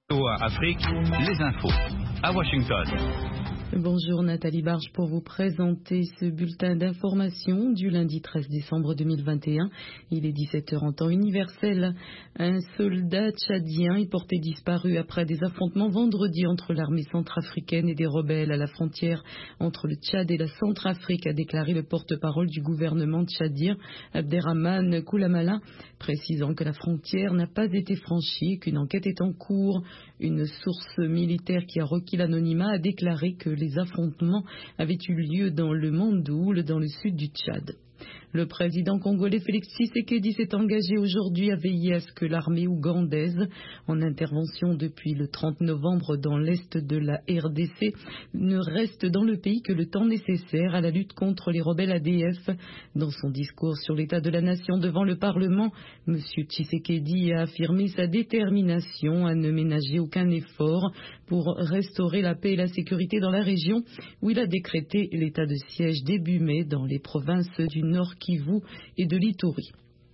VOA Afrique, les infos. À Washington. Bonjour Nathalie Barge pour vous présenter ce bulletin d'information du lundi 13 décembre 2021. Il est 17h en temps universel. Un soldat tchadien est porté disparu après des affrontements vendredi entre l'armée centrafricaine et des rebelles à la frontière entre le Tchad et la Centrafrique, a déclaré le porte-parole du gouvernement tchadien, Abderrahmane Koulamala, précisant que la frontière n'a pas été franchie et qu'une enquête est en cours. Une source militaire qui a requis l'anonymat a déclaré que les affrontements avaient eu lieu dans le Mandoul, dans le sud du Tchad. Le président congolais Félix Tshisekedi s'est engagé aujourd'hui à veiller à ce que l'armée ougandaise, en intervention depuis le 30 novembre dans l'est de la RDC, ne reste dans le pays que le temps nécessaire à la lutte contre les rebelles ADF. Dans son discours sur l'état de la nation devant le Parlement, M. Tshisekedi a affirmé sa détermination à ne ménager aucun effort pour restaurer la paix et la sécurité dans la région, où il a décrété l'état de siège début mai dans les provinces du Nord Kivu et de l'Ituri.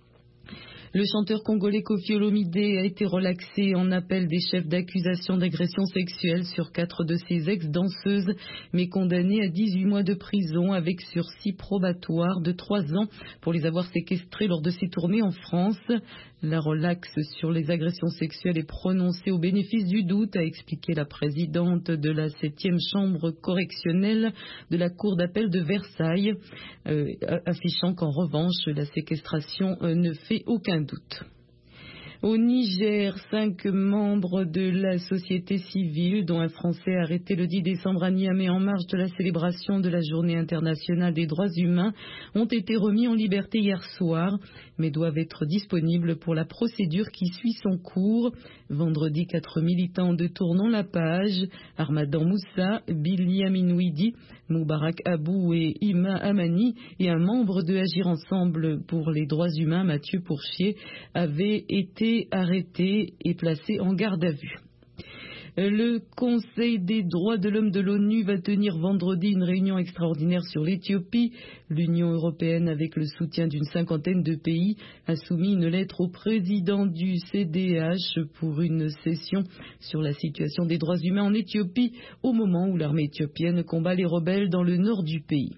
Le chanteur congolais Koffi Olomide a été relaxé en appel des chefs d'accusation d'agression sexuelle sur 4 de ses ex-danseuses, mais condamné à 18 mois de prison avec sursis probatoire de 3 ans pour les avoir séquestrés lors de ses tournées en France. La relaxe sur les agressions sexuelles est prononcée au bénéfice du doute, a expliqué la présidente de la 7e chambre correctionnelle de la Cour d'appel de Versailles, affichant qu'en revanche, la séquestration ne fait aucun doute. Au Niger, 5 membres de la société civile, dont un Français arrêté le 10 décembre à Niamey en marge de la célébration de la Journée internationale des droits humains, ont été remis en liberté hier soir, mais doivent être disponibles pour la procédure qui suit son cours. Vendredi, 4 militants de Tournons la page, Armadan Moussa, Billy Aminouidi, Moubarak Abou et Ima Amani, et un membre de Agir Ensemble pour les droits humains, Mathieu Pourchier, avaient été arrêté et placé en garde à vue. Le Conseil des droits de l'homme de l'ONU va tenir vendredi une réunion extraordinaire sur l'Éthiopie. L'Union européenne, avec le soutien d'une 50aine de pays, a soumis une lettre au président du CDH pour une session sur la situation des droits humains en Éthiopie, au moment où l'armée éthiopienne combat les rebelles dans le nord du pays.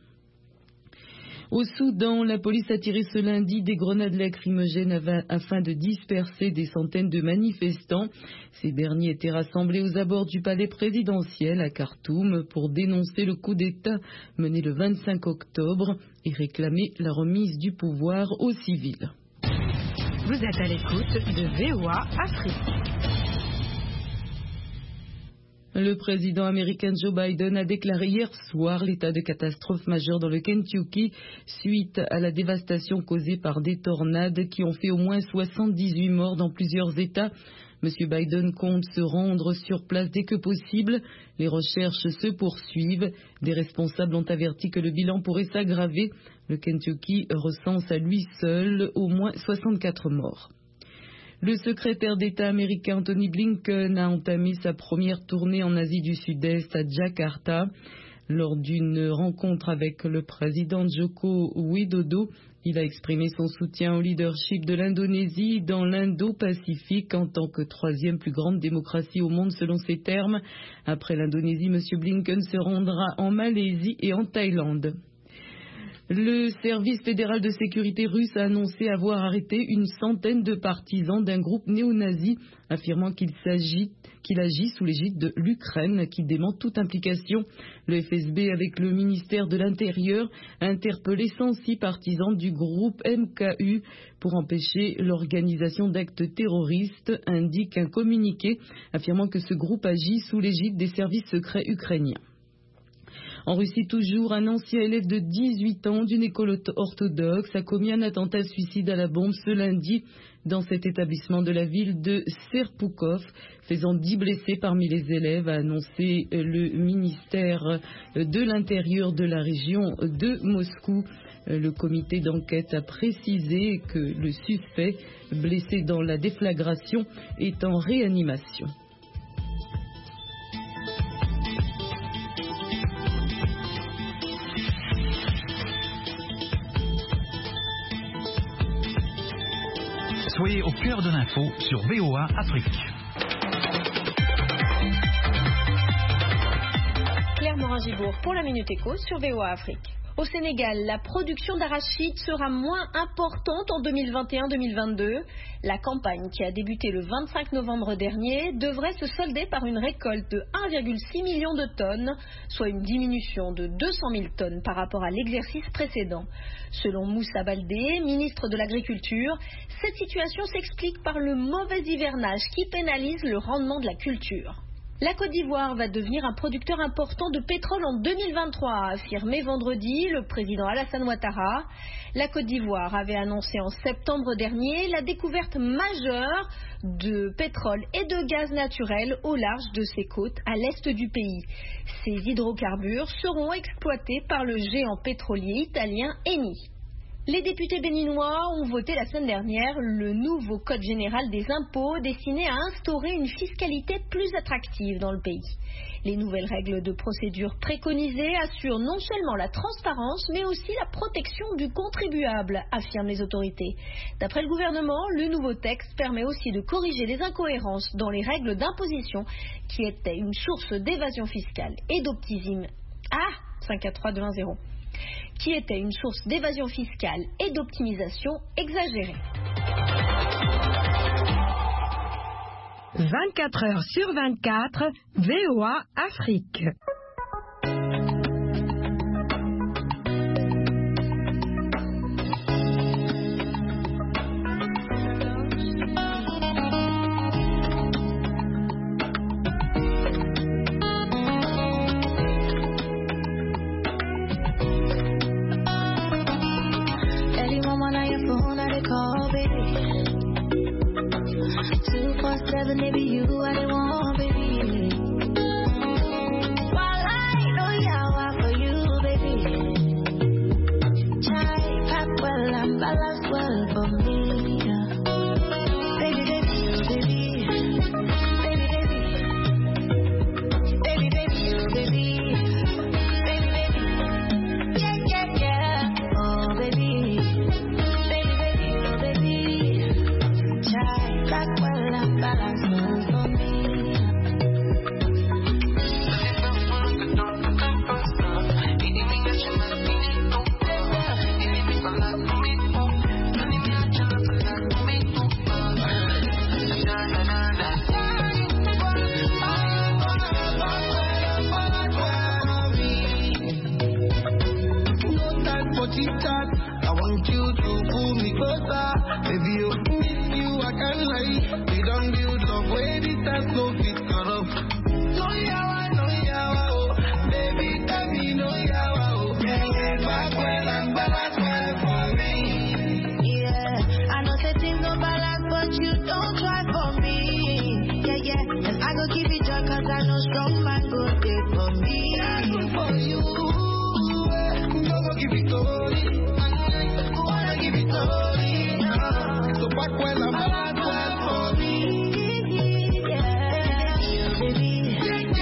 Au Soudan, la police a tiré ce lundi des grenades lacrymogènes afin de disperser des centaines de manifestants. Ces derniers étaient rassemblés aux abords du palais présidentiel à Khartoum pour dénoncer le coup d'État mené le 25 octobre et réclamer la remise du pouvoir aux civils. Vous êtes à l'écoute de VOA Afrique. Le président américain Joe Biden a déclaré hier soir l'état de catastrophe majeure dans le Kentucky suite à la dévastation causée par des tornades qui ont fait au moins 78 morts dans plusieurs États. M. Biden compte se rendre sur place dès que possible. Les recherches se poursuivent. Des responsables ont averti que le bilan pourrait s'aggraver. Le Kentucky recense à lui seul au moins 64 morts. Le secrétaire d'État américain Antony Blinken a entamé sa première tournée en Asie du Sud-Est à Jakarta. Lors d'une rencontre avec le président Joko Widodo, il a exprimé son soutien au leadership de l'Indonésie dans l'Indo-Pacifique en tant que 3e plus grande démocratie au monde selon ses termes. Après l'Indonésie, M. Blinken se rendra en Malaisie et en Thaïlande. Le service fédéral de sécurité russe a annoncé avoir arrêté une centaine de partisans d'un groupe néo-nazi, affirmant qu'il agit sous l'égide de l'Ukraine, qui dément toute implication. Le FSB, avec le ministère de l'Intérieur, a interpellé 106 partisans du groupe MKU pour empêcher l'organisation d'actes terroristes, indique un communiqué, affirmant que ce groupe agit sous l'égide des services secrets ukrainiens. En Russie toujours, un ancien élève de 18 ans d'une école orthodoxe a commis un attentat suicide à la bombe ce lundi dans cet établissement de la ville de Serpoukov, faisant 10 blessés parmi les élèves, a annoncé le ministère de l'Intérieur de la région de Moscou. Le comité d'enquête a précisé que le suspect, blessé dans la déflagration, est en réanimation. Soyez au cœur de l'info sur VOA Afrique. Laurent Gibourg pour la Minute Éco sur VOA Afrique. Au Sénégal, la production d'arachide sera moins importante en 2021-2022. La campagne qui a débuté le 25 novembre dernier devrait se solder par une récolte de 1,6 million de tonnes, soit une diminution de 200 000 tonnes par rapport à l'exercice précédent. Selon Moussa Baldé, ministre de l'Agriculture, cette situation s'explique par le mauvais hivernage qui pénalise le rendement de la culture. La Côte d'Ivoire va devenir un producteur important de pétrole en 2023, a affirmé vendredi le président Alassane Ouattara. La Côte d'Ivoire avait annoncé en septembre dernier la découverte majeure de pétrole et de gaz naturel au large de ses côtes à l'est du pays. Ces hydrocarbures seront exploités par le géant pétrolier italien Eni. Les députés béninois ont voté la semaine dernière le nouveau Code général des impôts destiné à instaurer une fiscalité plus attractive dans le pays. Les nouvelles règles de procédure préconisées assurent non seulement la transparence, mais aussi la protection du contribuable, affirment les autorités. D'après le gouvernement, le nouveau texte permet aussi de corriger les incohérences dans les règles d'imposition qui étaient une source d'évasion fiscale et d'optimisme. 543-210. Qui était une source d'évasion fiscale et d'optimisation exagérée. 24 heures sur 24, VOA Afrique. Maybe you I don't want, baby. While I know you're for you, baby. Try pack well and balance well for me. Baby, baby, baby. Baby, baby. Baby, baby, baby. Baby, baby. Yeah, yeah, yeah. Oh, baby. Baby, baby, oh, baby. Try pack well and balance. I want you to pull me closer. Baby, you miss you, I can't lie. We don't build love where the time no fit cut off. No yawa, oh. Baby, tell me no yawa, oh. Yeah, back well and balance well for me. Yeah, I know say things don't balance, but you don't try for me. Yeah, yeah, and I go keep it joy, cause I know strong man go there for me. Yeah, good for you. Don't go give it to me. So back when I'm back well for me. Yeah, baby.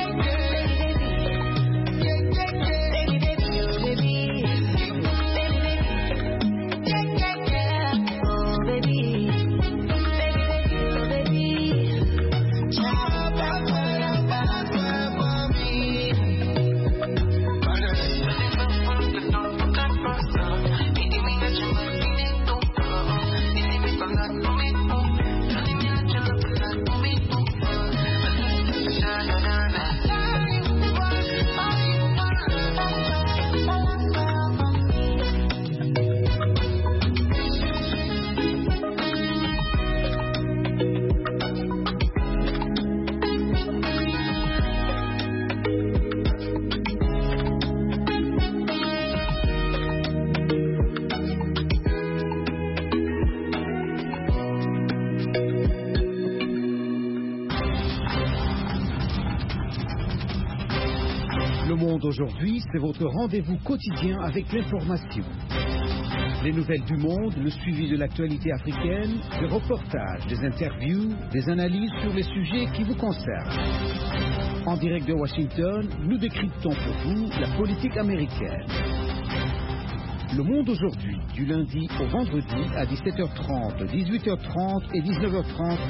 Le Monde aujourd'hui, c'est votre rendez-vous quotidien avec l'information. Les nouvelles du monde, le suivi de l'actualité africaine, des reportages, des interviews, des analyses sur les sujets qui vous concernent. En direct de Washington, nous décryptons pour vous la politique américaine. Le Monde aujourd'hui, du lundi au vendredi à 17h30, 18h30 et 19h30